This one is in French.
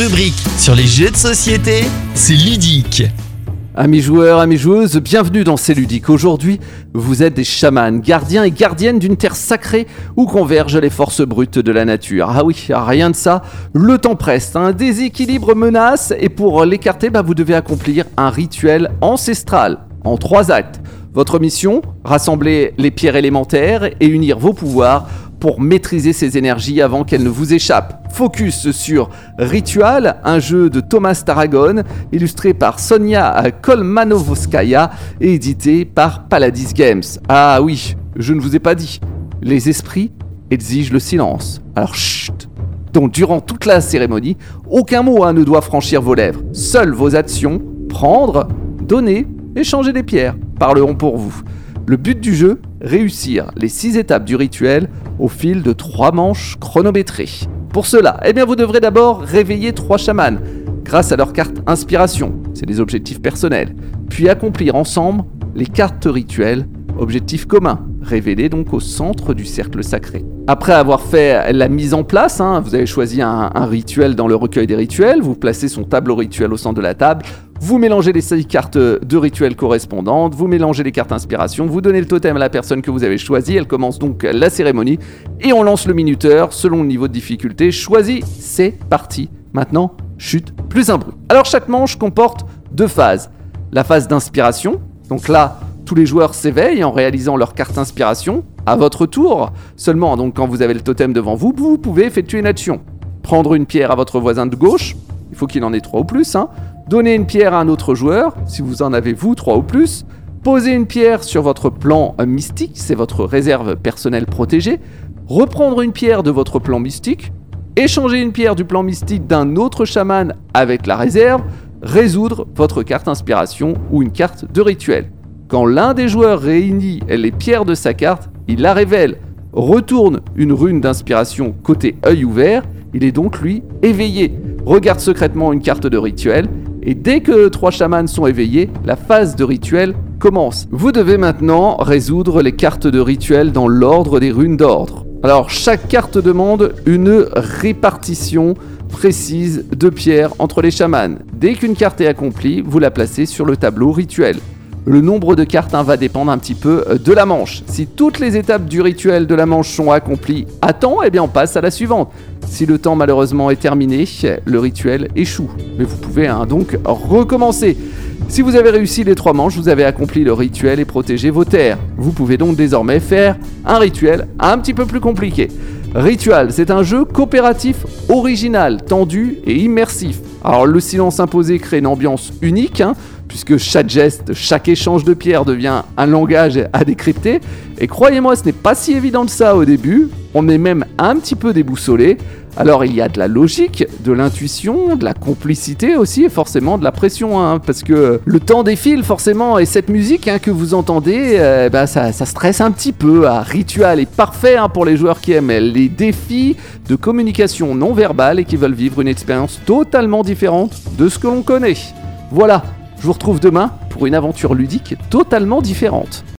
rubrique sur les jeux de société, c'est ludique. Amis joueurs, amis joueuses, bienvenue dans C'est ludique. Aujourd'hui, vous êtes des chamans, gardiens et gardiennes d'une terre sacrée où convergent les forces brutes de la nature. Ah oui, rien de ça, le temps presse, un déséquilibre menace et pour l'écarter, vous devez accomplir un rituel ancestral en 3 actes. Votre mission, rassembler les pierres élémentaires et unir vos pouvoirs pour maîtriser ces énergies avant qu'elles ne vous échappent. Focus sur Ritual, un jeu de Thomas Tarragone, illustré par Sonia Kolmanovskaya et édité par Paladis Games. Ah oui, je ne vous ai pas dit, les esprits exigent le silence. Alors chut. Donc durant toute la cérémonie, aucun mot ne doit franchir vos lèvres. Seules vos actions, prendre, donner, échanger des pierres, parleront pour vous. Le but du jeu, réussir les 6 étapes du rituel au fil de 3 manches chronométrées. Pour cela, vous devrez d'abord réveiller 3 chamans grâce à leur carte inspiration, c'est des objectifs personnels, puis accomplir ensemble les cartes rituelles, objectifs communs, révélés donc au centre du cercle sacré. Après avoir fait la mise en place, vous avez choisi un rituel dans le recueil des rituels, vous placez son tableau rituel au centre de la table, vous mélangez les 6 cartes de rituel correspondantes, vous mélangez les cartes inspiration, vous donnez le totem à la personne que vous avez choisie, elle commence donc la cérémonie et on lance le minuteur selon le niveau de difficulté choisi. C'est parti. Maintenant, chute, plus un bruit. Alors chaque manche comporte 2 phases. La phase d'inspiration, donc là, tous les joueurs s'éveillent en réalisant leur carte inspiration. À votre tour, seulement donc quand vous avez le totem devant vous, vous pouvez effectuer une action. Prendre une pierre à votre voisin de gauche, il faut qu'il en ait 3 ou plus. Donner une pierre à un autre joueur, si vous en avez vous 3 ou plus. Poser une pierre sur votre plan mystique, c'est votre réserve personnelle protégée. Reprendre une pierre de votre plan mystique. Échanger une pierre du plan mystique d'un autre chaman avec la réserve. Résoudre votre carte inspiration ou une carte de rituel. Quand l'un des joueurs réunit les pierres de sa carte, il la révèle, retourne une rune d'inspiration côté œil ouvert, il est donc lui éveillé, regarde secrètement une carte de rituel, et dès que 3 chamans sont éveillés, la phase de rituel commence. Vous devez maintenant résoudre les cartes de rituel dans l'ordre des runes d'ordre. Alors chaque carte demande une répartition précise de pierres entre les chamans. Dès qu'une carte est accomplie, vous la placez sur le tableau rituel. Le nombre de cartes va dépendre un petit peu de la manche. Si toutes les étapes du rituel de la manche sont accomplies à temps, on passe à la suivante. Si le temps malheureusement est terminé, le rituel échoue. Mais vous pouvez donc recommencer. Si vous avez réussi les 3 manches, vous avez accompli le rituel et protégé vos terres. Vous pouvez donc désormais faire un rituel un petit peu plus compliqué. Ritual, c'est un jeu coopératif original, tendu et immersif. Alors le silence imposé crée une ambiance unique, puisque chaque geste, chaque échange de pierres devient un langage à décrypter. Et croyez-moi, ce n'est pas si évident que ça au début. On est même un petit peu déboussolé. Alors il y a de la logique, de l'intuition, de la complicité aussi, et forcément de la pression, parce que le temps défile forcément, et cette musique que vous entendez, ça stresse un petit peu. Ritual est parfait pour les joueurs qui aiment les défis de communication non verbale et qui veulent vivre une expérience totalement différente de ce que l'on connaît. Voilà, je vous retrouve demain pour une aventure ludique totalement différente.